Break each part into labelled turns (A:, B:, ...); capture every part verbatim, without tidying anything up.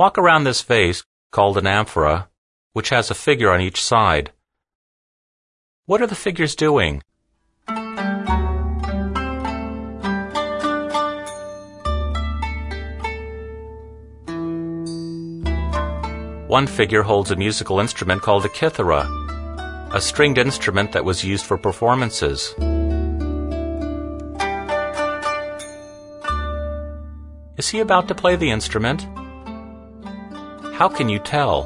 A: Walk around this vase, called an amphora, which has a figure on each side. What are the figures doing? One figure holds a musical instrument called a kithara, a stringed instrument that was used for performances. Is he about to play the instrument? How can you tell?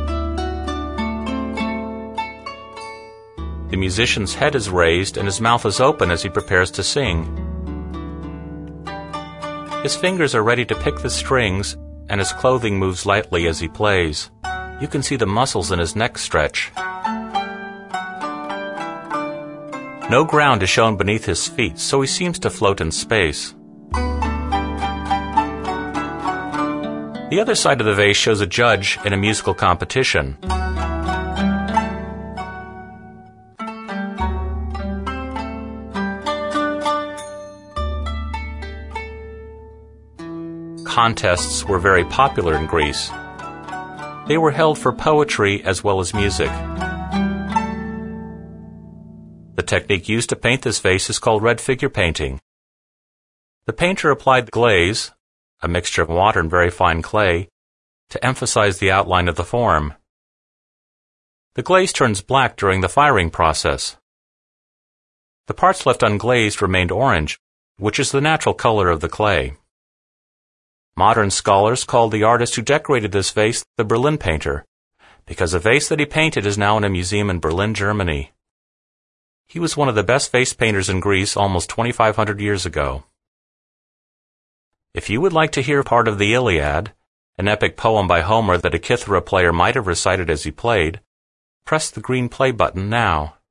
A: The musician's head is raised and his mouth is open as he prepares to sing. His fingers are ready to pick the strings, and his clothing moves lightly as he plays. You can see the muscles in his neck stretch. No ground is shown beneath his feet, so he seems to float in space. The other side of the vase shows a judge in a musical competition. Contests were very popular in Greece. They were held for poetry as well as music. The technique used to paint this vase is called red figure painting. The painter applied glaze, a mixture of water and very fine clay, to emphasize the outline of the form. The glaze turns black during the firing process. The parts left unglazed remained orange, which is the natural color of the clay. Modern scholars called the artist who decorated this vase the Berlin painter, because the vase that he painted is now in a museum in Berlin, Germany. He was one of the best vase painters in Greece almost twenty-five hundred years ago. If you would like to hear part of the Iliad, an epic poem by Homer that a kithara player might have recited as he played, press the green play button now.